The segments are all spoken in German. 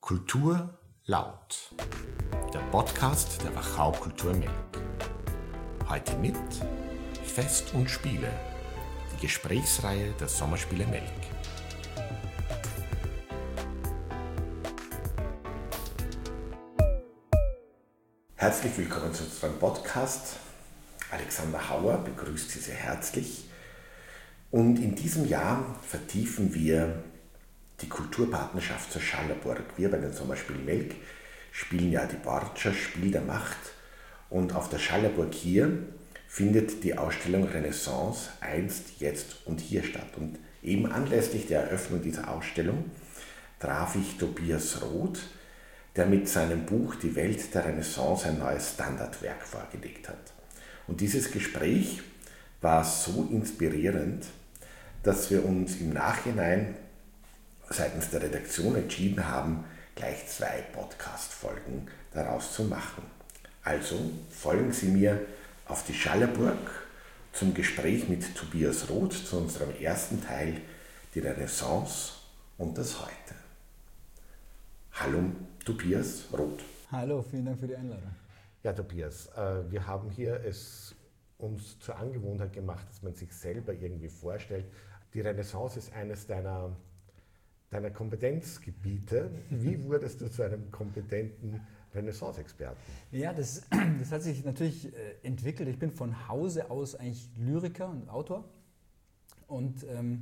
Kultur laut, der Podcast der Wachau Kultur Melk. Heute mit Fest und Spiele, die Gesprächsreihe der Sommerspiele Melk. Herzlich willkommen zu unserem Podcast. Alexander Hauer begrüßt Sie sehr herzlich. Und in diesem Jahr vertiefen wir die Kulturpartnerschaft zur Schallerburg. Wir bei den Sommerspielen Melk spielen ja die Borgia Spiel der Macht, und auf der Schallerburg hier findet die Ausstellung Renaissance einst, jetzt und hier statt. Und eben anlässlich der Eröffnung dieser Ausstellung traf ich Tobias Roth, der mit seinem Buch Die Welt der Renaissance ein neues Standardwerk vorgelegt hat. Und dieses Gespräch war so inspirierend, dass wir uns im Nachhinein seitens der Redaktion entschieden haben, gleich 2 Podcast-Folgen daraus zu machen. Also folgen Sie mir auf die Schallerburg zum Gespräch mit Tobias Roth zu unserem ersten Teil, die Renaissance und das Heute. Hallo Tobias Roth. Hallo, vielen Dank für die Einladung. Ja, Tobias, wir haben hier es uns zur Angewohnheit gemacht, dass man sich selber irgendwie vorstellt. Die Renaissance ist eines deiner Kompetenzgebiete. Wie wurdest du zu einem kompetenten Renaissance-Experten? Ja, das hat sich natürlich entwickelt. Ich bin von Hause aus eigentlich Lyriker und Autor und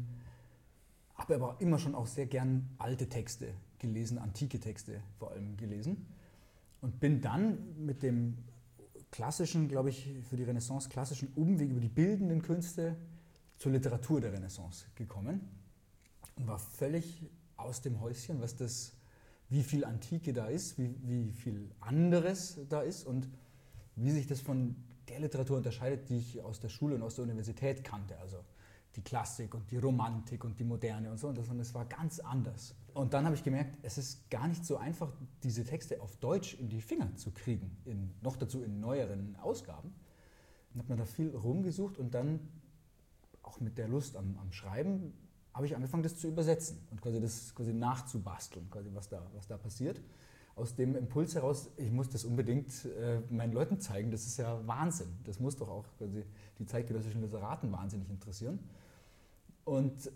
habe aber immer schon auch sehr gern alte Texte gelesen, antike Texte vor allem gelesen, und bin dann mit dem klassischen, glaube ich, für die Renaissance klassischen Umweg über die bildenden Künste zur Literatur der Renaissance gekommen und war völlig aus dem Häuschen, wie viel Antike da ist, wie viel anderes da ist und wie sich das von der Literatur unterscheidet, die ich aus der Schule und aus der Universität kannte. Also die Klassik und die Romantik und die Moderne und so. Und das war ganz anders. Und dann habe ich gemerkt, es ist gar nicht so einfach, diese Texte auf Deutsch in die Finger zu kriegen, noch dazu in neueren Ausgaben. Und habe mir da viel rumgesucht und dann auch mit der Lust am Schreiben habe ich angefangen, das zu übersetzen und das nachzubasteln, was da passiert. Aus dem Impuls heraus, ich muss das unbedingt meinen Leuten zeigen, das ist ja Wahnsinn. Das muss doch auch die zeitgenössischen Literaten wahnsinnig interessieren. Und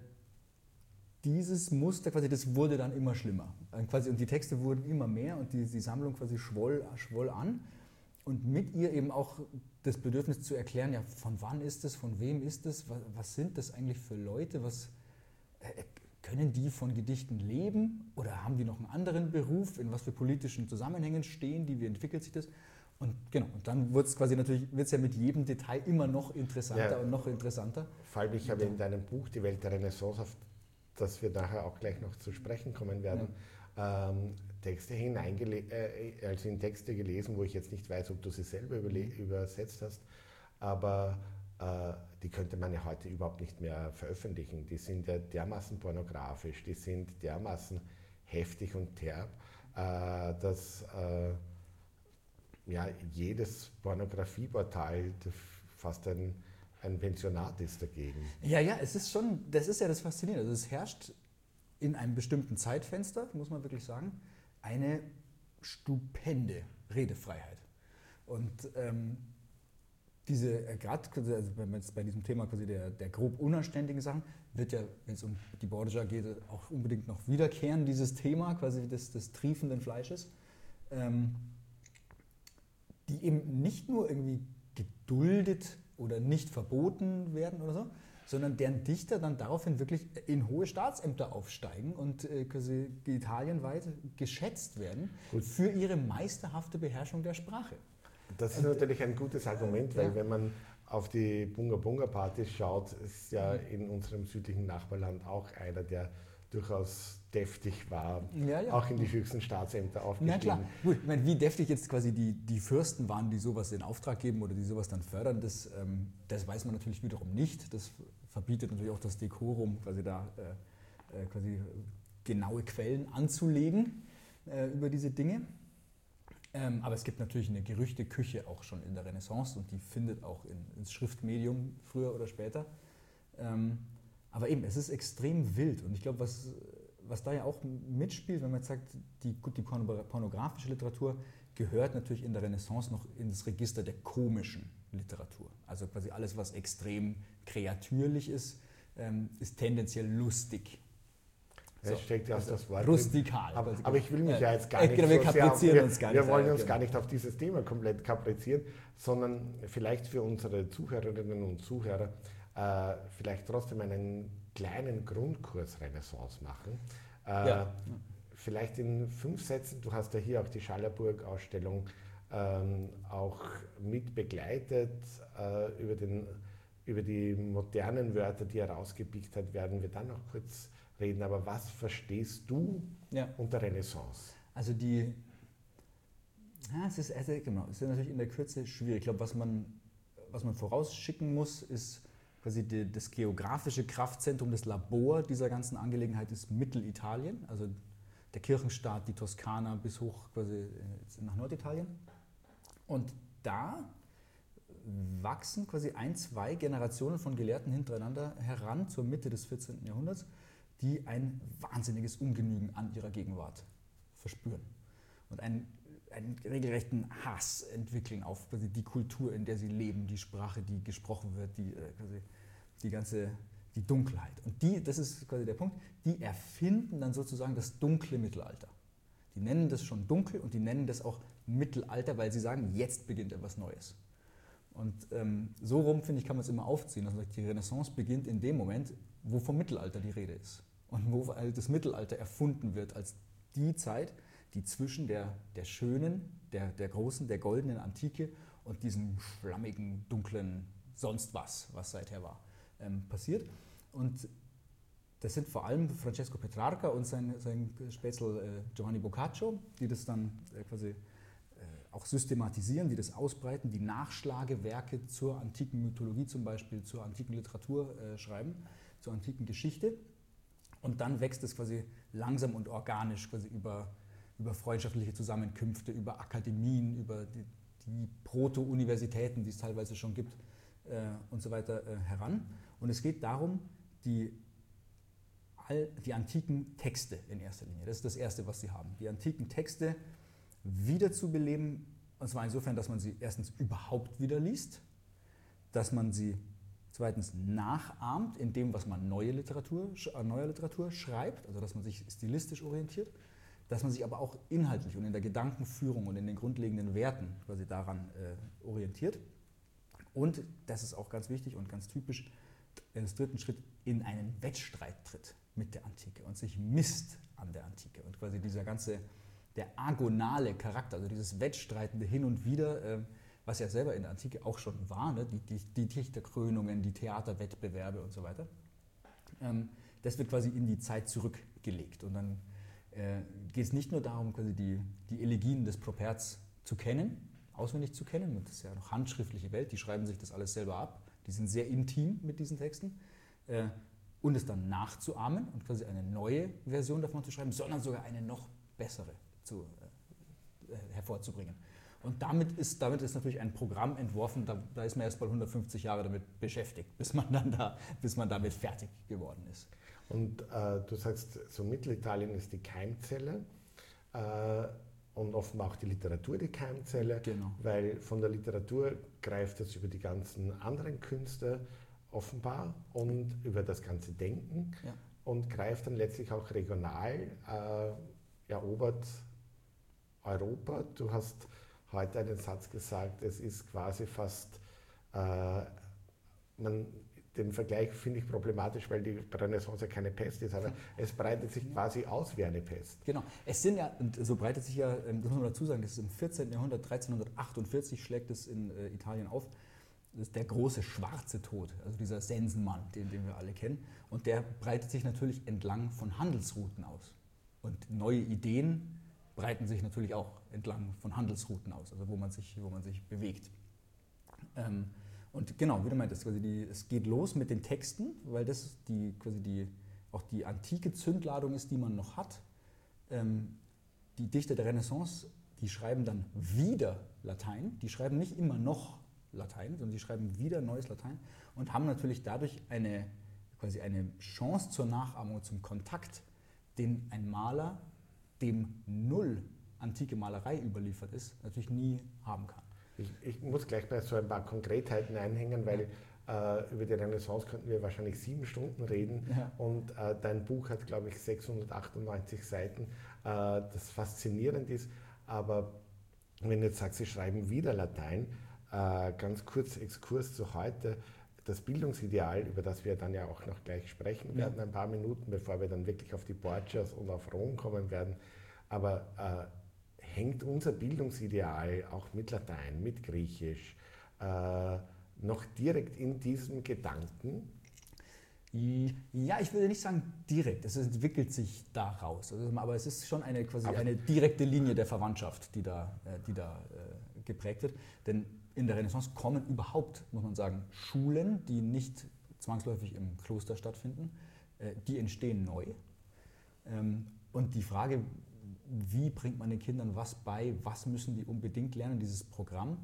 dieses Muster, das wurde dann immer schlimmer. Und die Texte wurden immer mehr und die Sammlung schwoll an. Und mit ihr eben auch das Bedürfnis zu erklären, ja, von wann ist es, von wem ist es, was sind das eigentlich für Leute, können die von Gedichten leben oder haben die noch einen anderen Beruf, in was für politischen Zusammenhängen stehen die, wie entwickelt sich das? Und genau, und dann wird es ja mit jedem Detail immer noch interessanter und noch interessanter. Vor allem, ich habe in deinem Buch Die Welt der Renaissance, auf das wir nachher auch gleich noch zu sprechen kommen werden, Texte also in Texte gelesen, wo ich jetzt nicht weiß, ob du sie selber übersetzt hast, aber die könnte man ja heute überhaupt nicht mehr veröffentlichen. Die sind ja dermaßen pornografisch, die sind dermaßen heftig und derb, dass jedes Pornografieportal fast ein Pensionat ist dagegen. Ja, das ist ja das Faszinierende. Also es herrscht in einem bestimmten Zeitfenster, muss man wirklich sagen, eine stupende Redefreiheit. Und gerade bei diesem Thema der grob unanständigen Sachen, wird ja, wenn es um die Borgia geht, auch unbedingt noch wiederkehren, dieses Thema des triefenden Fleisches, die eben nicht nur irgendwie geduldet oder nicht verboten werden oder so, sondern deren Dichter dann daraufhin wirklich in hohe Staatsämter aufsteigen und italienweit geschätzt werden für ihre meisterhafte Beherrschung der Sprache. Das ist natürlich ein gutes Argument, weil wenn man auf die Bunga-Bunga-Partys schaut, ist ja in unserem südlichen Nachbarland auch einer, der durchaus deftig war, auch in die höchsten Staatsämter aufgestiegen. Na klar, gut, ich meine, wie deftig jetzt die Fürsten waren, die sowas in Auftrag geben oder die sowas dann fördern, das weiß man natürlich wiederum nicht. Das verbietet natürlich auch das Dekorum, genaue Quellen anzulegen über diese Dinge. Aber es gibt natürlich eine Gerüchteküche auch schon in der Renaissance und die findet auch ins Schriftmedium früher oder später. Aber eben, es ist extrem wild und ich glaube, was da ja auch mitspielt, wenn man jetzt sagt, die pornografische Literatur gehört natürlich in der Renaissance noch in das Register der komischen Literatur. Also quasi alles, was extrem kreatürlich ist, ist tendenziell lustig. Es steckt ja aus das Wort. Rustikal. Aber ich will mich ja jetzt gar nicht wir kaprizieren uns gar nicht. Wir wollen uns gar nicht auf dieses Thema komplett kaprizieren, sondern vielleicht für unsere Zuhörerinnen und Zuhörer vielleicht trotzdem einen kleinen Grundkurs Renaissance machen. Vielleicht in 5 Sätzen, du hast ja hier auch die Schallerburg-Ausstellung auch mit begleitet, über die modernen Wörter, die herausgepickt hat, werden wir dann noch kurz reden. Aber was verstehst du unter Renaissance? Also es ist natürlich in der Kürze schwierig. Ich glaube, was man vorausschicken muss, ist quasi das geografische Kraftzentrum, das Labor dieser ganzen Angelegenheit ist Mittelitalien, also der Kirchenstaat, die Toskana bis hoch quasi nach Norditalien. Und da wachsen quasi 1-2 Generationen von Gelehrten hintereinander heran zur Mitte des 14. Jahrhunderts, die ein wahnsinniges Ungenügen an ihrer Gegenwart verspüren und einen regelrechten Hass entwickeln auf quasi die Kultur, in der sie leben, die Sprache, die gesprochen wird, die Dunkelheit. Und das ist quasi der Punkt, die erfinden dann sozusagen das dunkle Mittelalter. Die nennen das schon dunkel und die nennen das auch Mittelalter, weil sie sagen, jetzt beginnt etwas Neues. Und so rum, finde ich, kann man es immer aufziehen. Also die Renaissance beginnt in dem Moment, wo vom Mittelalter die Rede ist. Und wo das Mittelalter erfunden wird als die Zeit, die zwischen der schönen, der großen, der goldenen Antike und diesem schlammigen, dunklen sonst was seither war, passiert. Und das sind vor allem Francesco Petrarca und sein Spätzle Giovanni Boccaccio, die das dann quasi auch systematisieren, die das ausbreiten, die Nachschlagewerke zur antiken Mythologie zum Beispiel, zur antiken Literatur schreiben, zur antiken Geschichte. Und dann wächst es quasi langsam und organisch quasi über freundschaftliche Zusammenkünfte, über Akademien, über die Proto-Universitäten, die es teilweise schon gibt und so weiter heran. Und es geht darum, die antiken Texte in erster Linie. Das ist das Erste, was sie haben. Die antiken Texte wiederzubeleben, und zwar insofern, dass man sie erstens überhaupt wieder liest, dass man sie zweitens nachahmt in dem, was man neuer Literatur schreibt, also dass man sich stilistisch orientiert, dass man sich aber auch inhaltlich und in der Gedankenführung und in den grundlegenden Werten quasi daran orientiert. Und, das ist auch ganz wichtig und ganz typisch, als dritten Schritt in einen Wettstreit tritt mit der Antike und sich misst an der Antike. Und quasi der agonale Charakter, also dieses wettstreitende Hin und Wider, was ja selber in der Antike auch schon war, ne? Die Dichterkrönungen, die Theaterwettbewerbe und so weiter, das wird quasi in die Zeit zurückgelegt. Und dann geht es nicht nur darum, quasi die Elegien des Properz zu kennen, auswendig zu kennen, und das ist ja noch handschriftliche Welt, die schreiben sich das alles selber ab, die sind sehr intim mit diesen Texten, und es dann nachzuahmen und quasi eine neue Version davon zu schreiben, sondern sogar eine noch bessere hervorzubringen. Und damit ist natürlich ein Programm entworfen, da ist man erst mal 150 Jahre damit beschäftigt, bis man damit fertig geworden ist. Und du sagst, so Mittelitalien ist die Keimzelle und offenbar auch die Literatur die Keimzelle, genau. Weil von der Literatur greift es über die ganzen anderen Künste offenbar und über das ganze Denken und greift dann letztlich auch regional, erobert Europa. Du hast heute einen Satz gesagt, es ist quasi fast, den Vergleich finde ich problematisch, weil die Renaissance ja keine Pest ist, aber es breitet sich quasi aus wie eine Pest. Genau, es sind ja, und so breitet sich ja, das muss man dazu sagen, das ist im 14. Jahrhundert, 1348 schlägt es in Italien auf, das ist der große schwarze Tod, also dieser Sensenmann, den wir alle kennen, und der breitet sich natürlich entlang von Handelsrouten aus. Und neue Ideen breiten sich natürlich auch entlang von Handelsrouten aus, also wo man sich bewegt. Und genau, wie du meintest, es geht los mit den Texten, weil das auch die antike Zündladung ist, die man noch hat. Die Dichter der Renaissance, die schreiben dann wieder Latein, die schreiben nicht immer noch Latein, sondern die schreiben wieder neues Latein und haben natürlich dadurch eine Chance zur Nachahmung, zum Kontakt den ein Maler, dem null antike Malerei überliefert ist, natürlich nie haben kann. Ich muss gleich bei so ein paar Konkretheiten einhängen, weil über die Renaissance könnten wir wahrscheinlich 7 Stunden reden. Ja. Und dein Buch hat, glaube ich, 698 Seiten, das faszinierend ist. Aber wenn du jetzt sagst, Sie schreiben wieder Latein, ganz kurz Exkurs zu heute, das Bildungsideal, über das wir dann ja auch noch gleich sprechen werden, ein paar Minuten, bevor wir dann wirklich auf die Borgias und auf Rom kommen werden. Aber hängt unser Bildungsideal auch mit Latein, mit Griechisch, noch direkt in diesem Gedanken? Ja, ich würde nicht sagen direkt, es entwickelt sich daraus. Also, aber es ist schon eine direkte Linie der Verwandtschaft, die da geprägt wird. Denn in der Renaissance kommen überhaupt, muss man sagen, Schulen, die nicht zwangsläufig im Kloster stattfinden, die entstehen neu. Und die Frage, wie bringt man den Kindern was bei, was müssen die unbedingt lernen, dieses Programm,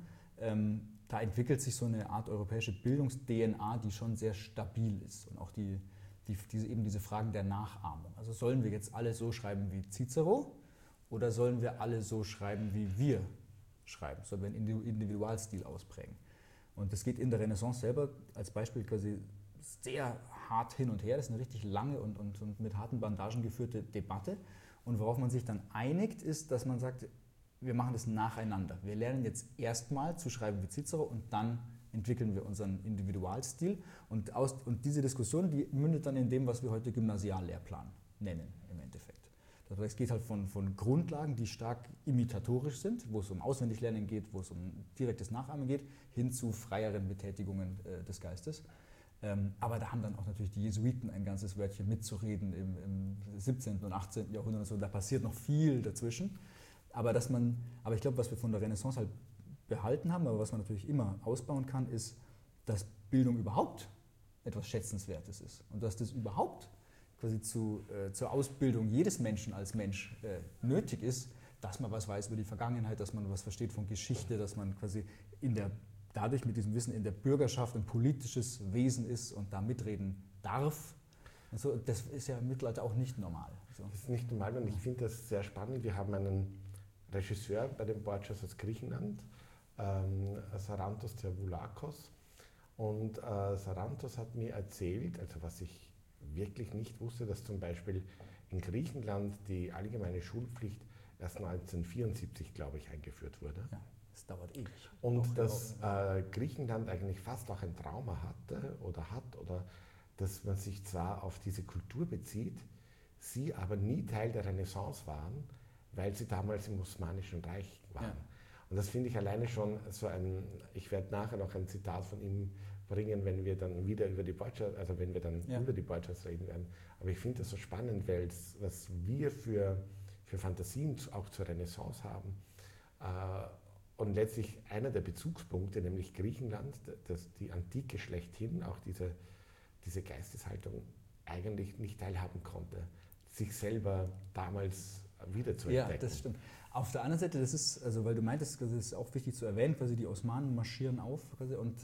da entwickelt sich so eine Art europäische Bildungs-DNA, die schon sehr stabil ist. Und auch diese Fragen der Nachahmung. Also sollen wir jetzt alle so schreiben wie Cicero oder sollen wir alle so schreiben, wie wir schreiben? Sollen wir einen Individualstil ausprägen? Und das geht in der Renaissance selber als Beispiel quasi sehr hart hin und her. Das ist eine richtig lange und mit harten Bandagen geführte Debatte. Und worauf man sich dann einigt, ist, dass man sagt, wir machen das nacheinander. Wir lernen jetzt erstmal zu schreiben wie Cicero und dann entwickeln wir unseren Individualstil. Und diese Diskussion, die mündet dann in dem, was wir heute Gymnasiallehrplan nennen im Endeffekt. Das heißt, es geht halt von Grundlagen, die stark imitatorisch sind, wo es um Auswendiglernen geht, wo es um direktes Nachahmen geht, hin zu freieren Betätigungen des Geistes. Aber da haben dann auch natürlich die Jesuiten ein ganzes Wörtchen mitzureden im 17. und 18. Jahrhundert. Also da passiert noch viel dazwischen. Aber ich glaube, was wir von der Renaissance halt behalten haben, aber was man natürlich immer ausbauen kann, ist, dass Bildung überhaupt etwas Schätzenswertes ist. Und dass das überhaupt quasi zur Ausbildung jedes Menschen als Mensch nötig ist, dass man was weiß über die Vergangenheit, dass man was versteht von Geschichte, dass man quasi dadurch mit diesem Wissen in der Bürgerschaft ein politisches Wesen ist und da mitreden darf. Also das ist ja im Mittelalter auch nicht normal. So. Das ist nicht normal und ich finde das sehr spannend. Wir haben einen Regisseur bei den Borgias aus Griechenland, Sarantos Theoulakos. Und Sarantos hat mir erzählt, also was ich wirklich nicht wusste, dass zum Beispiel in Griechenland die allgemeine Schulpflicht erst 1974, glaube ich, eingeführt wurde. Ja, das dauert ewig. Und dass Griechenland eigentlich fast auch ein Trauma hatte oder hat, oder dass man sich zwar auf diese Kultur bezieht, sie aber nie Teil der Renaissance waren, weil sie damals im Osmanischen Reich waren. Ja. Und das finde ich alleine schon so ich werde nachher noch ein Zitat von ihm bringen, wenn wir dann wieder über die Borgias, also wenn wir dann über die Borgias reden werden. Aber ich finde das so spannend, weil was wir für Fantasien auch zur Renaissance haben. Und letztlich einer der Bezugspunkte, nämlich Griechenland, die Antike schlechthin, auch diese Geisteshaltung eigentlich nicht teilhaben konnte, sich selber damals wieder zu entdecken. Ja, das stimmt. Auf der anderen Seite, das ist, also weil du meintest, das ist auch wichtig zu erwähnen, quasi die Osmanen marschieren auf quasi, und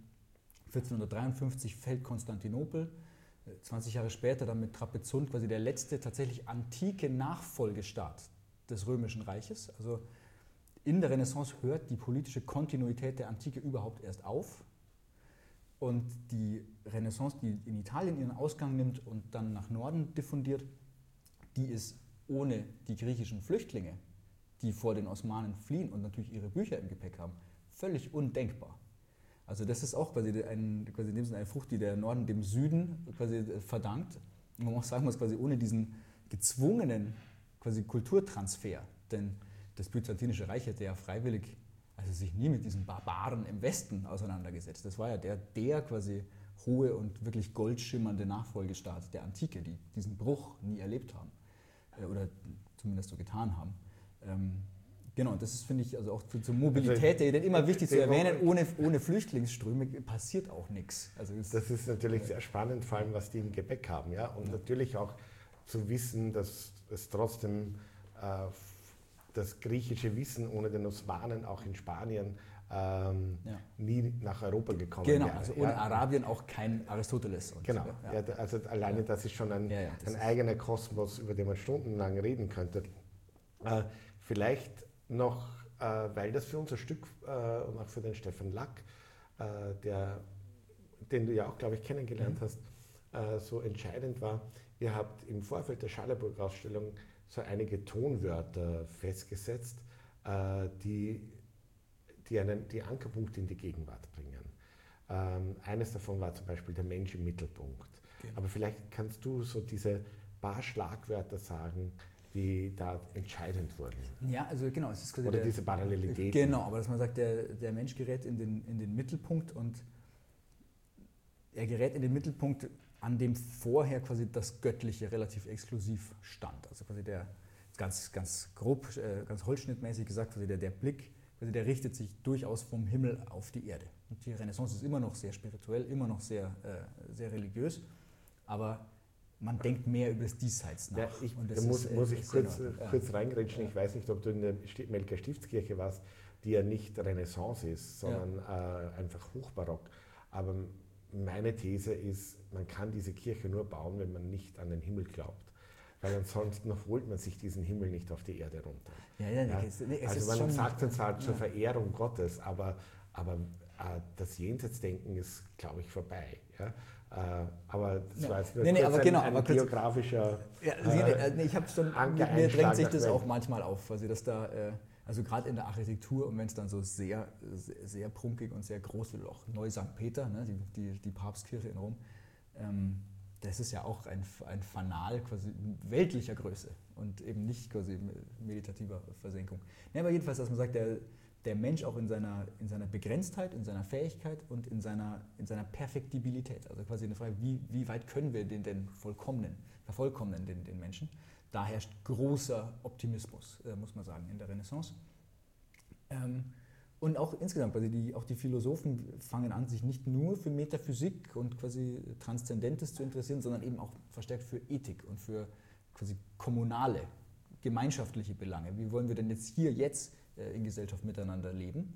1453 fällt Konstantinopel, 20 Jahre später dann mit Trapezunt quasi der letzte tatsächlich antike Nachfolgestaat des Römischen Reiches. Also in der Renaissance hört die politische Kontinuität der Antike überhaupt erst auf. Und die Renaissance, die in Italien ihren Ausgang nimmt und dann nach Norden diffundiert, die ist ohne die griechischen Flüchtlinge, die vor den Osmanen fliehen und natürlich ihre Bücher im Gepäck haben, völlig undenkbar. Also das ist auch quasi in dem Sinne eine Frucht, die der Norden dem Süden quasi verdankt. Und man muss sagen, quasi ohne diesen gezwungenen quasi Kulturtransfer, denn das Byzantinische Reich hätte ja freiwillig sich nie mit diesen Barbaren im Westen auseinandergesetzt. Das war ja der quasi hohe und wirklich goldschimmernde Nachfolgestaat der Antike, die diesen Bruch nie erlebt haben oder zumindest so getan haben. Genau, das ist, finde ich, also auch zur Mobilität immer wichtig zu erwähnen. Ohne Flüchtlingsströme passiert auch nichts. Also das ist natürlich sehr spannend, vor allem was die im Gepäck haben. Ja? Und natürlich auch zu wissen, dass es trotzdem das griechische Wissen ohne den Osmanen auch in Spanien nie nach Europa gekommen Genau, wäre. also ohne Arabien auch kein Aristoteles. Und genau, also alleine das ist schon ein eigener Kosmos, über den man stundenlang reden könnte. Vielleicht noch, weil das für unser Stück und auch für den Stefan Lack, den du ja auch, glaube ich, kennengelernt hast, so entscheidend war. Ihr habt im Vorfeld der Schallerburg-Ausstellung so einige Tonwörter festgesetzt, die Ankerpunkte in die Gegenwart bringen. Eines davon war zum Beispiel der Mensch im Mittelpunkt. Genau. Aber vielleicht kannst du so diese paar Schlagwörter sagen, die da entscheidend wurden. Ja, also genau. Es ist quasi oder diese Parallelität. Genau, aber dass man sagt, der Mensch gerät in den Mittelpunkt und er gerät in den Mittelpunkt, an dem vorher quasi das Göttliche relativ exklusiv stand. Also quasi ganz grob, ganz holzschnittmäßig gesagt, quasi der Blick, quasi der richtet sich durchaus vom Himmel auf die Erde. Und die Renaissance ist immer noch sehr spirituell, immer noch sehr, sehr religiös, aber man denkt mehr über das Diesseits nach. Ja, da muss ich kurz reingrätschen. Ich weiß nicht, ob du in der Melker Stiftskirche warst, die ja nicht Renaissance ist, sondern einfach hochbarock. Aber meine These ist, man kann diese Kirche nur bauen, wenn man nicht an den Himmel glaubt. Weil ansonsten holt man sich diesen Himmel nicht auf die Erde runter. Also man sagt es halt zur Verehrung Gottes, aber das Jenseitsdenken ist, glaube ich, vorbei. Ja? Aber das war jetzt nur ein geografischer ich habe schon, mir drängt sich das auch manchmal auf, also dass da, also gerade in der Architektur und wenn es dann so sehr, sehr prunkig und sehr groß wird, auch Neu-St. Peter, ne, die Papstkirche in Rom, das ist ja auch ein Fanal quasi weltlicher Größe und eben nicht quasi meditativer Versenkung. Ja, aber jedenfalls, dass man sagt, der Mensch auch in seiner Begrenztheit, in seiner Fähigkeit und in seiner Perfektibilität, also quasi eine Frage, wie weit können wir den denn vervollkommnen den Menschen? Da herrscht großer Optimismus, muss man sagen, in der Renaissance. Und auch insgesamt, quasi auch die Philosophen fangen an, sich nicht nur für Metaphysik und quasi Transzendentes zu interessieren, sondern eben auch verstärkt für Ethik und für quasi kommunale, gemeinschaftliche Belange. Wie wollen wir denn jetzt in Gesellschaft miteinander leben?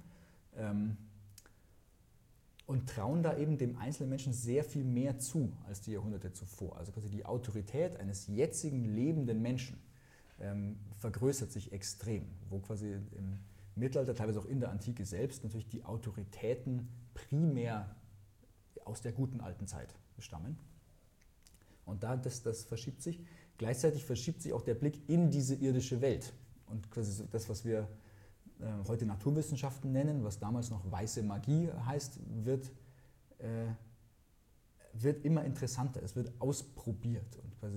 Und trauen da eben dem einzelnen Menschen sehr viel mehr zu als die Jahrhunderte zuvor. Also quasi die Autorität eines jetzigen lebenden Menschen vergrößert sich extrem, wo quasi im Mittelalter, teilweise auch in der Antike selbst, natürlich die Autoritäten primär aus der guten alten Zeit stammen. Und das verschiebt sich. Gleichzeitig verschiebt sich auch der Blick in diese irdische Welt. Und quasi das, was wir heute Naturwissenschaften nennen, was damals noch weiße Magie heißt, wird immer interessanter. Es wird ausprobiert. Und quasi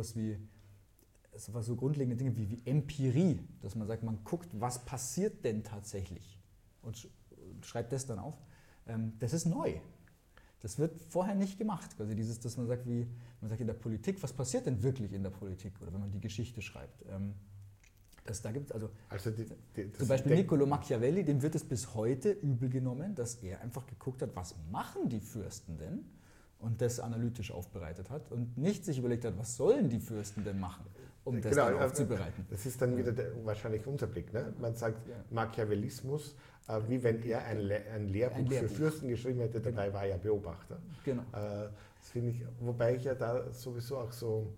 so grundlegende Dinge wie Empirie, dass man sagt, man guckt, was passiert denn tatsächlich und schreibt das dann auf. Das ist neu. Das wird vorher nicht gemacht. Quasi dass man sagt in der Politik, was passiert denn wirklich in der Politik oder wenn man die Geschichte schreibt. Da gibt es zum Beispiel Niccolò Machiavelli, dem wird es bis heute übel genommen, dass er einfach geguckt hat, was machen die Fürsten denn und das analytisch aufbereitet hat und nicht sich überlegt hat, was sollen die Fürsten denn machen, um das dann aufzubereiten. Das ist dann wieder wahrscheinlich unser Blick. Ne? Man sagt Machiavellismus, wie wenn er ein Lehrbuch für Fürsten geschrieben hätte, dabei war er Beobachter. Genau. Das finde ich, wobei ich ja da sowieso auch so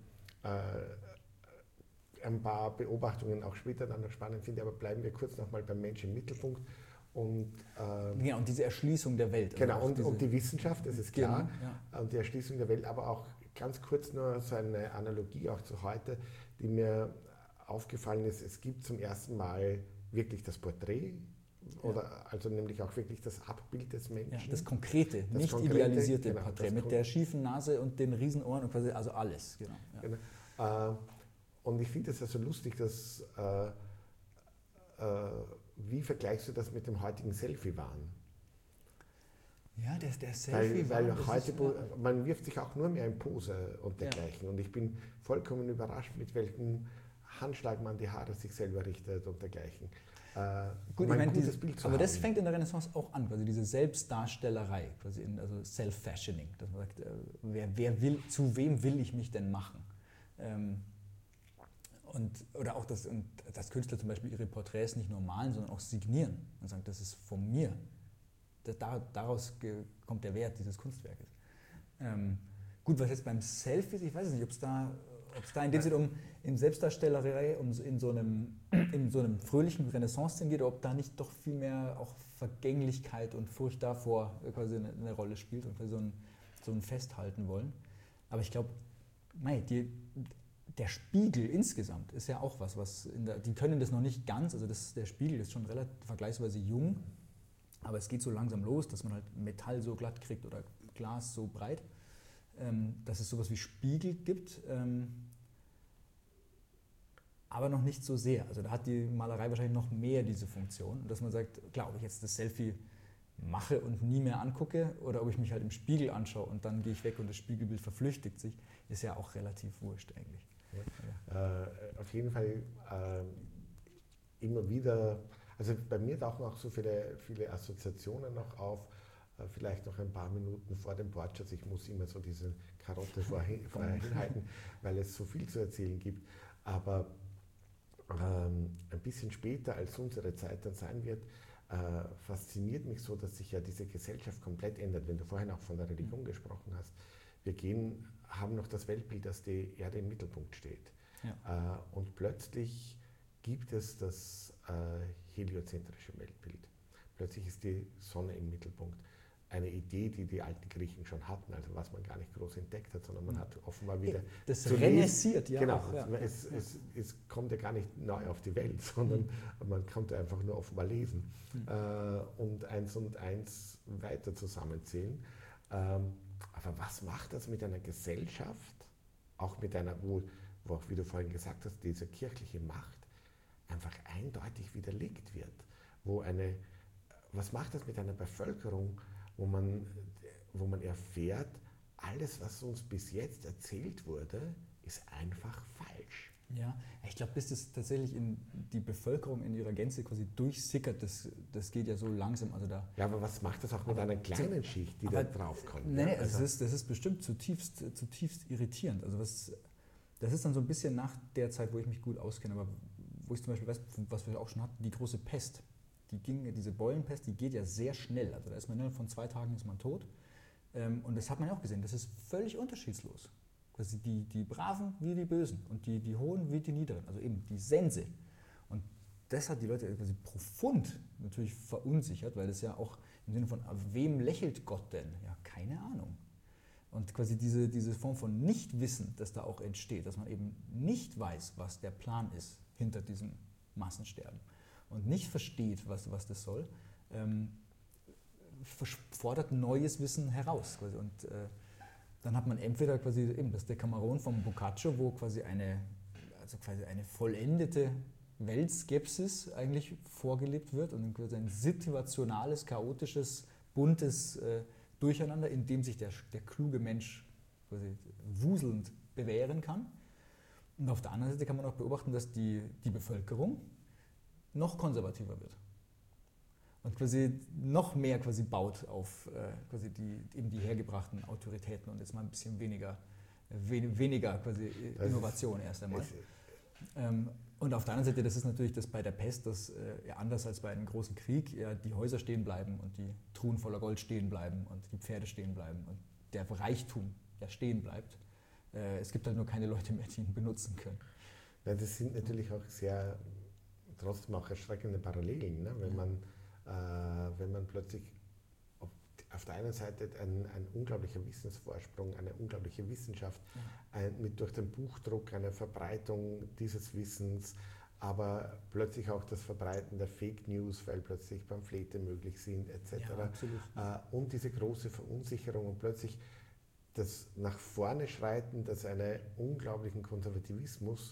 ein paar Beobachtungen auch später dann noch spannend finde, aber bleiben wir kurz nochmal beim Menschen im Mittelpunkt. Und diese Erschließung der Welt. Genau, und die Wissenschaft, das ist klar, und die Erschließung der Welt, aber auch ganz kurz nur so eine Analogie auch zu heute, die mir aufgefallen ist, es gibt zum ersten Mal wirklich das Porträt, also nämlich auch wirklich das Abbild des Menschen. Ja, das konkrete, nicht idealisierte Porträt mit der schiefen Nase und den Riesenohren, und quasi, also alles. Genau. Und ich finde es also lustig, dass, wie vergleichst du das mit dem heutigen Selfie-Wahn? Ja, der Selfie-Wahn. Weil heute, man wirft sich auch nur mehr in Pose und dergleichen. Und ich bin vollkommen überrascht, mit welchem Handschlag man die Haare sich selber richtet und dergleichen. Gut, aber das fängt in der Renaissance auch an, quasi diese Selbstdarstellerei, quasi also Self-Fashioning, dass man sagt, zu wem will ich mich denn machen? Oder auch, dass Künstler zum Beispiel ihre Porträts nicht nur malen, sondern auch signieren und sagen, das ist von mir. Daraus kommt der Wert dieses Kunstwerkes. Gut, was jetzt beim Selfie, ich weiß nicht, ob es da in dem Sinne in Selbstdarstellerei, in so einem fröhlichen Renaissance-Szenen geht, oder ob da nicht doch viel mehr auch Vergänglichkeit und Furcht davor quasi eine Rolle spielt und quasi so ein Festhalten wollen. Aber ich glaube, der Spiegel insgesamt ist ja auch was die können das noch nicht ganz, also der Spiegel ist schon relativ vergleichsweise jung, aber es geht so langsam los, dass man halt Metall so glatt kriegt oder Glas so breit, dass es sowas wie Spiegel gibt, aber noch nicht so sehr. Also da hat die Malerei wahrscheinlich noch mehr diese Funktion, dass man sagt, klar, ob ich jetzt das Selfie mache und nie mehr angucke oder ob ich mich halt im Spiegel anschaue und dann gehe ich weg und das Spiegelbild verflüchtigt sich, ist ja auch relativ wurscht eigentlich. Ja. Auf jeden Fall immer wieder, also bei mir tauchen auch so viele Assoziationen noch auf, vielleicht noch ein paar Minuten vor dem Portrait. Ich muss immer so diese Karotte vorher hinhalten, weil es so viel zu erzählen gibt. Aber ein bisschen später, als unsere Zeit dann sein wird, fasziniert mich so, dass sich ja diese Gesellschaft komplett ändert. Wenn du vorhin auch von der Religion gesprochen hast, haben noch das Weltbild, dass die Erde im Mittelpunkt steht. Ja. Und plötzlich gibt es das heliozentrische Weltbild. Plötzlich ist die Sonne im Mittelpunkt. Eine Idee, die die alten Griechen schon hatten, also was man gar nicht groß entdeckt hat, sondern man hat offenbar wieder... Das renaissert ja genau, auch. Ja. Es kommt ja gar nicht neu auf die Welt, sondern man konnte einfach nur offenbar lesen und eins weiter zusammenzählen. Aber was macht das mit einer Gesellschaft, auch mit einer, wo auch, wie du vorhin gesagt hast, diese kirchliche Macht einfach eindeutig widerlegt wird? Was macht das mit einer Bevölkerung, wo man erfährt, alles, was uns bis jetzt erzählt wurde, ist einfach falsch? Ja, ich glaube, bis das tatsächlich in die Bevölkerung in ihrer Gänze quasi durchsickert, das geht ja so langsam. Also ja, aber was macht das auch mit einer kleinen Schicht, die da draufkommt? Nee, also das ist bestimmt zutiefst irritierend. Also das ist dann so ein bisschen nach der Zeit, wo ich mich gut auskenne, aber wo ich zum Beispiel weiß, was wir auch schon hatten, die große Pest. Diese Beulenpest, die geht ja sehr schnell. Also da ist man innerhalb von 2 Tagen ist man tot. Und das hat man ja auch gesehen, das ist völlig unterschiedslos. Quasi die Braven wie die Bösen und die Hohen wie die Niederen, also eben die Sense. Und das hat die Leute quasi profund natürlich verunsichert, weil das ja auch im Sinne von, wem lächelt Gott denn? Ja, keine Ahnung. Und quasi diese Form von Nichtwissen, das da auch entsteht, dass man eben nicht weiß, was der Plan ist hinter diesem Massensterben und nicht versteht, was das soll, fordert neues Wissen heraus. Quasi. Und dann hat man entweder quasi eben das Decameron vom Boccaccio, wo quasi eine vollendete Weltskepsis eigentlich vorgelebt wird und quasi ein situationales, chaotisches, buntes Durcheinander, in dem sich der kluge Mensch quasi wuselnd bewähren kann. Und auf der anderen Seite kann man auch beobachten, dass die Bevölkerung noch konservativer wird und quasi noch mehr quasi baut auf quasi die hergebrachten Autoritäten und jetzt mal ein bisschen weniger quasi Innovation erst einmal. Und auf der anderen Seite, das ist natürlich das bei der Pest, dass anders als bei einem großen Krieg die Häuser stehen bleiben und die Truhen voller Gold stehen bleiben und die Pferde stehen bleiben und der Reichtum stehen bleibt. Es gibt halt nur keine Leute mehr, die ihn benutzen können. Ja, das sind natürlich auch trotzdem auch erschreckende Parallelen, ne? Wenn man plötzlich auf der einen Seite ein unglaublicher Wissensvorsprung, eine unglaubliche Wissenschaft, durch den Buchdruck eine Verbreitung dieses Wissens, aber plötzlich auch das Verbreiten der Fake News, weil plötzlich Pamphlete möglich sind etc. Ja, und diese große Verunsicherung und plötzlich das nach vorne schreiten, das einen unglaublichen Konservativismus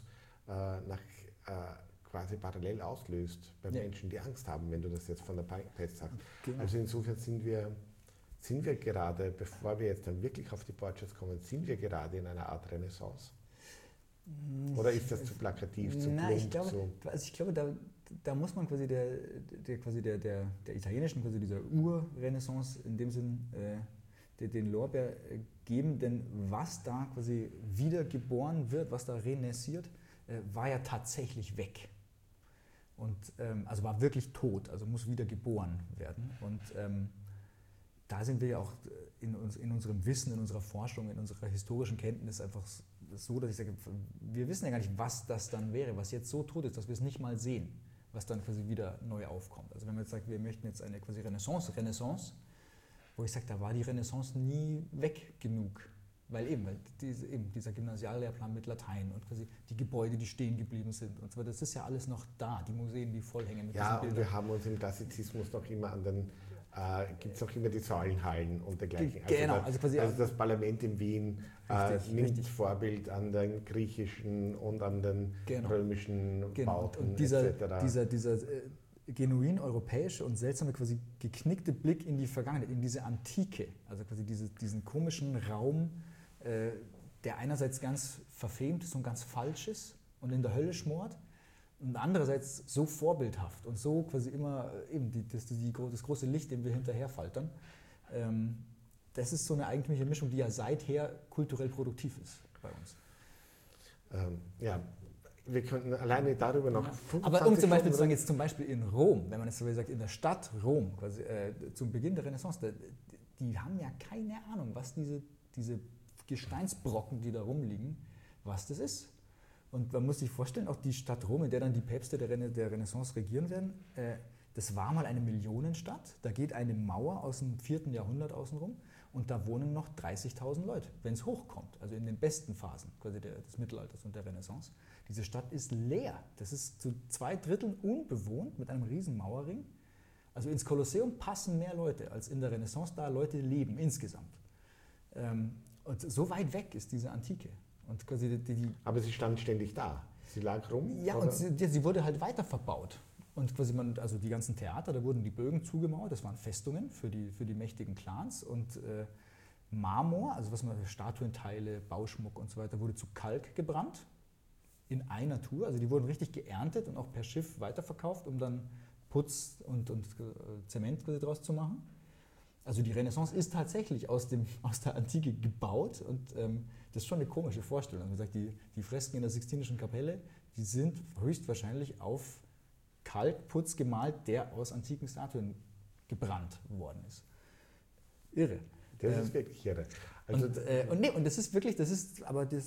quasi parallel auslöst bei Menschen, die Angst haben, wenn du das jetzt von der Pest sagst. Genau. Also insofern sind wir gerade, bevor wir jetzt dann wirklich auf die Portraits kommen, sind wir gerade in einer Art Renaissance? Oder ist das zu plakativ, zu plump? Ich glaube, da muss man quasi der italienischen, quasi dieser Ur-Renaissance in dem Sinn den Lorbeer geben, denn was da quasi wiedergeboren wird, was da renaissiert, war ja tatsächlich weg. Und also war wirklich tot, also muss wieder geboren werden. Und da sind wir ja auch in unserem Wissen, in unserer Forschung, in unserer historischen Kenntnis einfach so, dass ich sage, wir wissen ja gar nicht, was das dann wäre, was jetzt so tot ist, dass wir es nicht mal sehen, was dann quasi wieder neu aufkommt. Also wenn man jetzt sagt, wir möchten jetzt eine quasi Renaissance, wo ich sage, da war die Renaissance nie weg genug. Weil dieser Gymnasiallehrplan mit Latein und quasi die Gebäude, die stehen geblieben sind und so weiter, das ist ja alles noch da, die Museen, die vollhängen mit diesen Bildern. Und wir haben uns im Klassizismus noch immer an den, gibt es noch immer die Säulenhallen und dergleichen. Genau. Also das Parlament in Wien nimmt Vorbild an den griechischen und an den römischen Bauten und dieser genuin europäische und seltsame, quasi geknickte Blick in die Vergangenheit, in diese Antike, also quasi diesen komischen Raum, der einerseits ganz verfemt ist und ganz falsch ist und in der Hölle schmort und andererseits so vorbildhaft und so quasi immer eben das große Licht, dem wir hinterherfaltern. Das ist so eine eigentümliche Mischung, die ja seither kulturell produktiv ist bei uns. Wir könnten alleine darüber noch. Aber um zum Beispiel zu sagen, jetzt zum Beispiel in Rom, wenn man jetzt so sagt, in der Stadt Rom, quasi, zum Beginn der Renaissance, die haben ja keine Ahnung, was diese Gesteinsbrocken, die da rumliegen, was das ist. Und man muss sich vorstellen, auch die Stadt Rom, in der dann die Päpste der Renaissance regieren werden, das war mal eine Millionenstadt. Da geht eine Mauer aus dem 4. Jahrhundert außenrum und da wohnen noch 30.000 Leute, wenn es hochkommt, also in den besten Phasen quasi des Mittelalters und der Renaissance. Diese Stadt ist leer. Das ist zu 2/3 unbewohnt mit einem riesen Mauerring. Also ins Kolosseum passen mehr Leute, als in der Renaissance da Leute leben insgesamt. Und so weit weg ist diese Antike. Und quasi aber sie stand ständig da. Sie lag rum? Ja, oder? Und sie wurde halt weiter verbaut. Und quasi also die ganzen Theater, da wurden die Bögen zugemauert, das waren Festungen für die mächtigen Clans. Und Marmor, also Statuenteile, Bauschmuck und so weiter, wurde zu Kalk gebrannt. In einer Tour, also die wurden richtig geerntet und auch per Schiff weiterverkauft, um dann Putz und Zement draus zu machen. Also die Renaissance ist tatsächlich aus der Antike gebaut und das ist schon eine komische Vorstellung. Man sagt, die Fresken in der Sixtinischen Kapelle, die sind höchstwahrscheinlich auf Kalkputz gemalt, der aus antiken Statuen gebrannt worden ist. Irre. Das ist wirklich irre. Also und das ist wirklich, das ist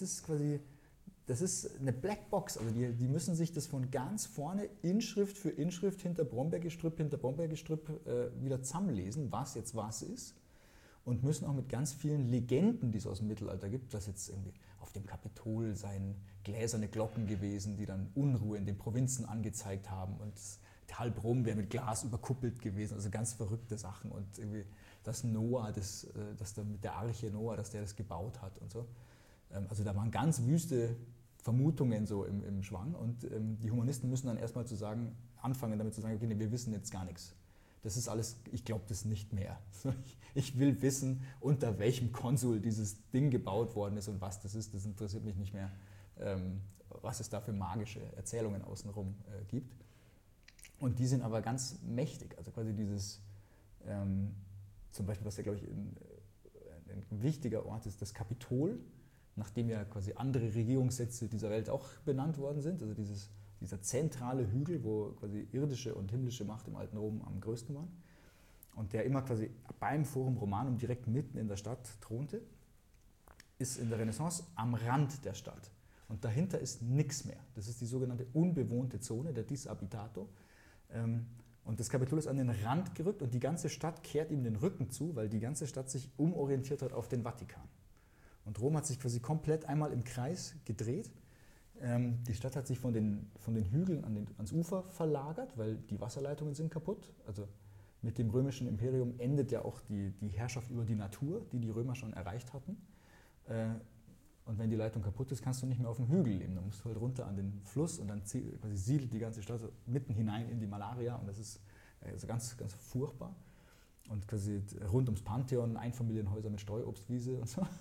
eine Blackbox, also die müssen sich das von ganz vorne Inschrift für Inschrift hinter Brombeergestrüpp wieder zusammenlesen, was jetzt was ist und müssen auch mit ganz vielen Legenden, die es aus dem Mittelalter gibt, dass jetzt irgendwie auf dem Kapitol seien gläserne Glocken gewesen, die dann Unruhe in den Provinzen angezeigt haben und halb Rom wäre mit Glas überkuppelt gewesen, also ganz verrückte Sachen und irgendwie dass Noah, dass da mit der Arche Noah, dass der das gebaut hat und so. Also da waren ganz wüste Vermutungen so im Schwang und die Humanisten müssen dann erstmal anfangen damit zu sagen, okay, nee, wir wissen jetzt gar nichts. Das ist alles, ich glaube das nicht mehr. Ich will wissen, unter welchem Konsul dieses Ding gebaut worden ist und was das ist. Das interessiert mich nicht mehr, was es da für magische Erzählungen außenrum gibt. Und die sind aber ganz mächtig. Also quasi dieses, zum Beispiel, was ja, glaube ich, ein wichtiger Ort ist, das Kapitol, nachdem ja quasi andere Regierungssitze dieser Welt auch benannt worden sind. Also dieser zentrale Hügel, wo quasi irdische und himmlische Macht im alten Rom am größten waren. Und der immer quasi beim Forum Romanum direkt mitten in der Stadt thronte, ist in der Renaissance am Rand der Stadt. Und dahinter ist nichts mehr. Das ist die sogenannte unbewohnte Zone, der Disabitato. Und das Kapitol ist an den Rand gerückt und die ganze Stadt kehrt ihm den Rücken zu, weil die ganze Stadt sich umorientiert hat auf den Vatikan. Und Rom hat sich quasi komplett einmal im Kreis gedreht. Die Stadt hat sich von den Hügeln ans Ufer verlagert, weil die Wasserleitungen sind kaputt. Also mit dem römischen Imperium endet ja auch die Herrschaft über die Natur, die Römer schon erreicht hatten. Und wenn die Leitung kaputt ist, kannst du nicht mehr auf dem Hügel leben. Dann musst du halt runter an den Fluss und dann quasi siedelt die ganze Stadt mitten hinein in die Malaria. Und das ist also ganz, ganz furchtbar. Und quasi rund ums Pantheon Einfamilienhäuser mit Streuobstwiese und so.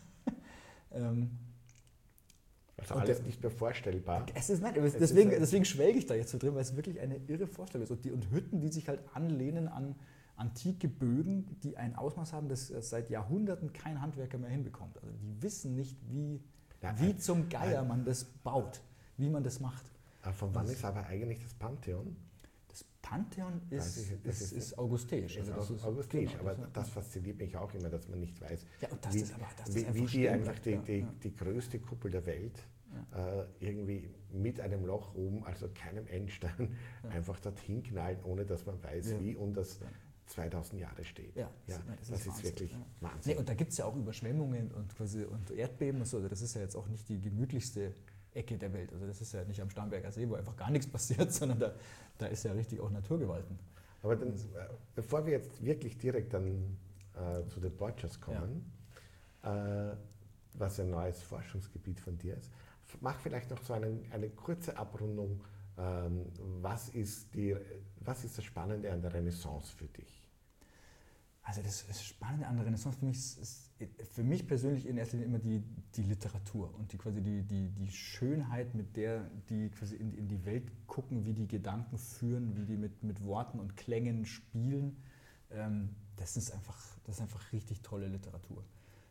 Also alles nicht mehr vorstellbar. Deswegen schwelge ich da jetzt so drin, weil es wirklich eine irre Vorstellung ist. Und Hütten, die sich halt anlehnen an antike Bögen, die ein Ausmaß haben, das seit Jahrhunderten kein Handwerker mehr hinbekommt. Also die wissen nicht, wie zum Geier man das baut. wie man das macht. Von wann ist aber eigentlich das Pantheon? Das Pantheon Das ist augustäisch. Also das ist augustäisch, aber das fasziniert mich auch immer, dass man nicht weiß, ja, und wie die einfach die größte Kuppel der Welt irgendwie mit einem Loch oben, also keinem Endstein, einfach dorthin knallen, ohne dass man weiß, wie und das 2000 Jahre steht. Ja, das ist wirklich Wahnsinn. Nee, und da gibt es ja auch Überschwemmungen und Erdbeben und so. Also das ist ja jetzt auch nicht die gemütlichste Ecke der Welt. Also das ist ja nicht am Starnberger See, wo einfach gar nichts passiert, sondern da ist ja richtig auch Naturgewalten. Aber dann, bevor wir jetzt wirklich direkt dann zu den Borchers kommen, was ein neues Forschungsgebiet von dir ist, mach vielleicht noch so eine kurze Abrundung. Was ist das Spannende an der Renaissance für dich? Also das Spannende an der Renaissance ist für mich persönlich in erster Linie immer die Literatur und die Schönheit, mit der die quasi in die Welt gucken, wie die Gedanken führen, wie die mit Worten und Klängen spielen. Das ist einfach richtig tolle Literatur.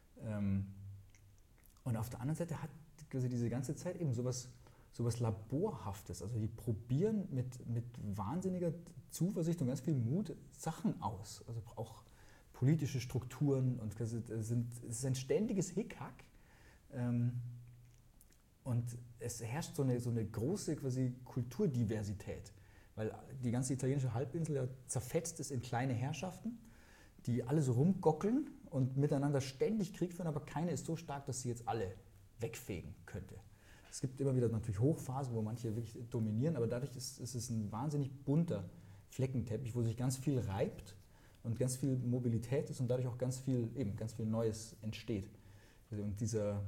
Und auf der anderen Seite hat quasi diese ganze Zeit eben sowas Laborhaftes. Also die probieren mit wahnsinniger Zuversicht und ganz viel Mut Sachen aus. Also auch politische Strukturen und es ist ein ständiges Hickhack. Und es herrscht so eine große quasi Kulturdiversität, weil die ganze italienische Halbinsel ja zerfetzt ist in kleine Herrschaften, die alle so rumgockeln und miteinander ständig Krieg führen, aber keine ist so stark, dass sie jetzt alle wegfegen könnte. Es gibt immer wieder natürlich Hochphasen, wo manche wirklich dominieren, aber dadurch ist es ein wahnsinnig bunter Fleckenteppich, wo sich ganz viel reibt und ganz viel Mobilität ist und dadurch auch ganz viel Neues entsteht. Und diese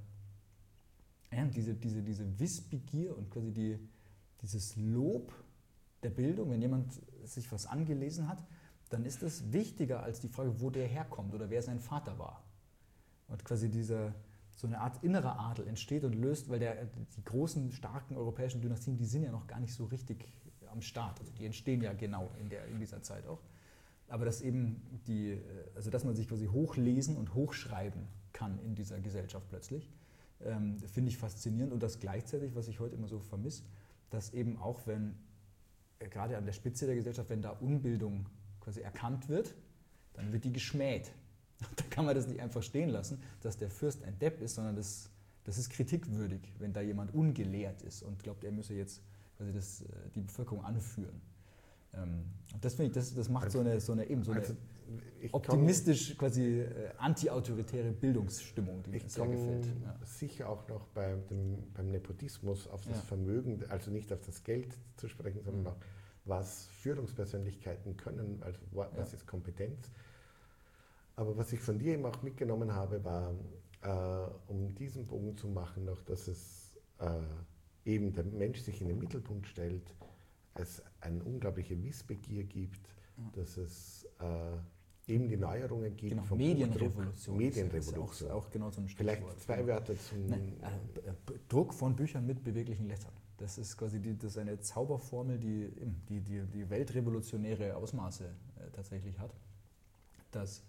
Wissbegier und quasi dieses Lob der Bildung, wenn jemand sich was angelesen hat, dann ist das wichtiger als die Frage, wo der herkommt oder wer sein Vater war. Und quasi so eine Art innerer Adel entsteht und löst, weil die großen, starken europäischen Dynastien, die sind ja noch gar nicht so richtig am Start. Also die entstehen ja genau in dieser Zeit auch. Aber dass eben dass man sich quasi hochlesen und hochschreiben kann in dieser Gesellschaft plötzlich, finde ich faszinierend. Und das gleichzeitig, was ich heute immer so vermisse, dass eben auch wenn, gerade an der Spitze der Gesellschaft, wenn da Unbildung quasi erkannt wird, dann wird die geschmäht. Da kann man das nicht einfach stehen lassen, dass der Fürst ein Depp ist, sondern das ist kritikwürdig, wenn da jemand ungelehrt ist und glaubt, er müsse jetzt quasi die Bevölkerung anführen. Und das finde ich, das macht so eine optimistisch quasi anti-autoritäre Bildungsstimmung, die mir sehr gefällt. Ja. Sicher auch noch beim Nepotismus auf das Vermögen, also nicht auf das Geld zu sprechen, sondern auch, was Führungspersönlichkeiten können, also was ist Kompetenz. Aber was ich von dir eben auch mitgenommen habe, war, um diesen Bogen zu machen, noch, dass es eben der Mensch sich in den Mittelpunkt stellt, es eine unglaubliche Wissbegier gibt, dass es eben die Neuerungen gibt. Genau, vom Medienrevolution. Medienrevolution. Ist auch genau so ein Stichwort. Vielleicht zwei Wörter zum... Druck von Büchern mit beweglichen Lettern. Das ist quasi eine Zauberformel, die weltrevolutionäre Ausmaße tatsächlich hat. Dass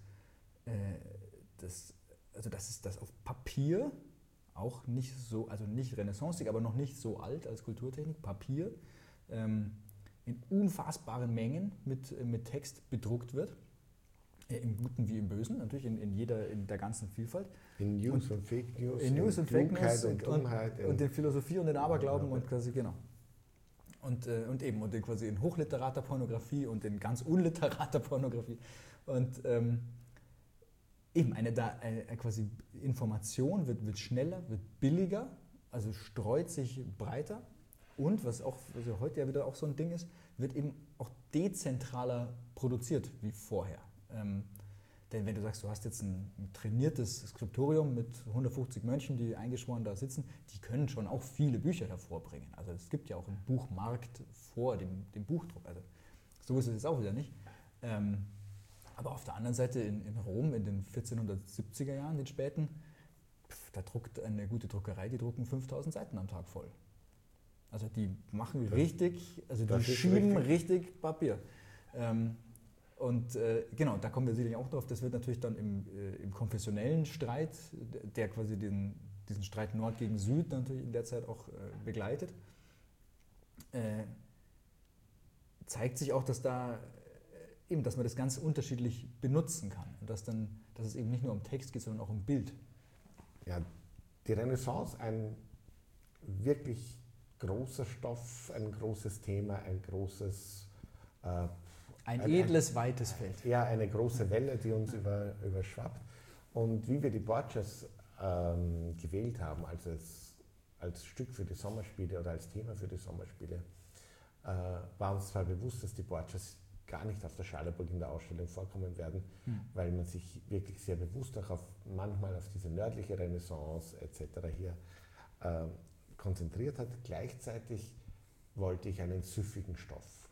das auf Papier auch nicht so, also nicht renaissancig, aber noch nicht so alt als Kulturtechnik, Papier in unfassbaren Mengen mit Text bedruckt wird, im Guten wie im Bösen, natürlich in der ganzen Vielfalt. In News und Fake News, in News und Fake News und Dummheit. Und in Philosophie und in Aberglauben und quasi, genau. Und quasi in hochliterater Pornografie und in ganz unliterater Pornografie. Und eben quasi Information wird schneller, wird billiger, also streut sich breiter. Und was heute ja wieder auch so ein Ding ist, wird eben auch dezentraler produziert wie vorher. Denn wenn du sagst, du hast jetzt ein trainiertes Skriptorium mit 150 Mönchen, die eingeschworen da sitzen, die können schon auch viele Bücher hervorbringen. Also es gibt ja auch einen Buchmarkt vor dem Buchdruck. Also so ist es jetzt auch wieder nicht. Aber auf der anderen Seite in Rom in den 1470er Jahren, den späten, da druckt eine gute Druckerei, die drucken 5000 Seiten am Tag voll. Also die machen richtig, also die schieben richtig Papier. Genau, da kommen wir sicherlich auch drauf. Das wird natürlich dann im konfessionellen Streit, der quasi diesen Streit Nord gegen Süd natürlich in der Zeit auch begleitet, zeigt sich auch, dass dass man das ganz unterschiedlich benutzen kann und dass es eben nicht nur um Text geht, sondern auch um Bild. Ja, die Renaissance, ein wirklich großer Stoff, ein großes Thema, ein großes... Ein edles, weites Feld. Ja, eine große Welle, die uns überschwappt. Und wie wir die Borgias gewählt haben, als Stück für die Sommerspiele oder als Thema für die Sommerspiele, war uns zwar bewusst, dass die Borgias gar nicht auf der Scharlachburg in der Ausstellung vorkommen werden, weil man sich wirklich sehr bewusst auch manchmal auf diese nördliche Renaissance etc. hier konzentriert hat. Gleichzeitig wollte ich einen süffigen Stoff.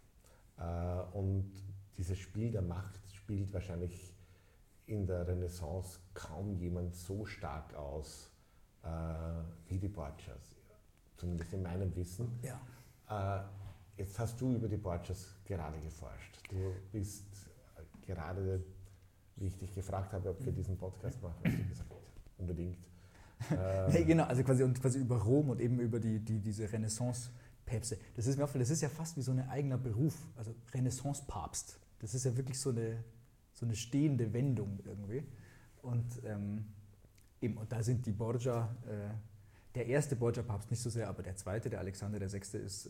Und dieses Spiel der Macht spielt wahrscheinlich in der Renaissance kaum jemand so stark aus wie die Borgias, zumindest in meinem Wissen. Ja. Jetzt hast du über die Borgias gerade geforscht. Du bist gerade, wie ich dich gefragt habe, ob wir diesen Podcast machen, hast du gesagt, unbedingt. Nee, genau, also quasi über Rom und eben über diese Renaissance-Päpste. Das ist mir aufgefallen, das ist ja fast wie so ein eigener Beruf, also Renaissance-Papst. Das ist ja wirklich so eine stehende Wendung irgendwie. Und und da sind die Borgia, der erste Borgia-Papst nicht so sehr, aber der zweite, der Alexander VI.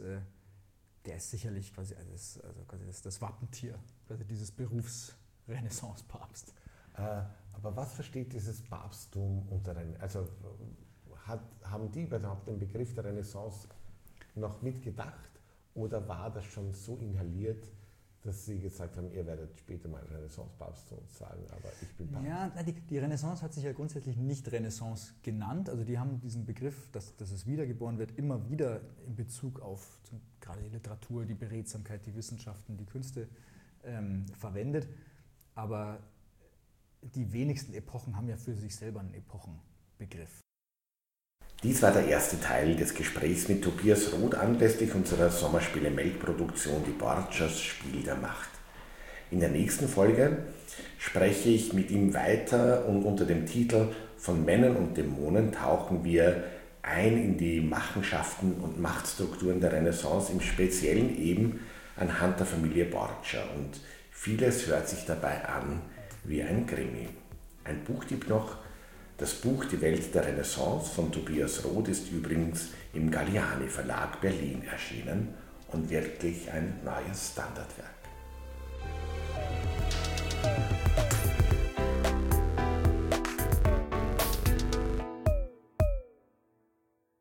Der ist sicherlich quasi das Wappentier, quasi dieses Berufs Renaissance-Papst. Aber was versteht dieses Papsttum unter also haben die überhaupt den Begriff der Renaissance noch mitgedacht oder war das schon so inhaliert, dass sie gesagt haben, ihr werdet später mal Renaissance-Papst zu uns sagen, aber ich bin Papst? Ja, die Renaissance hat sich ja grundsätzlich nicht Renaissance genannt. Also die haben diesen Begriff, dass es wiedergeboren wird, immer wieder in Bezug auf gerade die Literatur, die Beredsamkeit, die Wissenschaften, die Künste verwendet. Aber die wenigsten Epochen haben ja für sich selber einen Epochenbegriff. Dies war der erste Teil des Gesprächs mit Tobias Roth anlässlich unserer Sommerspiele-Melkproduktion Die Borgias Spiel der Macht. In der nächsten Folge spreche ich mit ihm weiter und unter dem Titel Von Männern und Dämonen tauchen wir ein in die Machenschaften und Machtstrukturen der Renaissance, im Speziellen eben anhand der Familie Borgia. Und vieles hört sich dabei an wie ein Krimi. Ein Buchtipp noch: Das Buch Die Welt der Renaissance von Tobias Roth ist übrigens im Galliani Verlag Berlin erschienen und wirklich ein neues Standardwerk.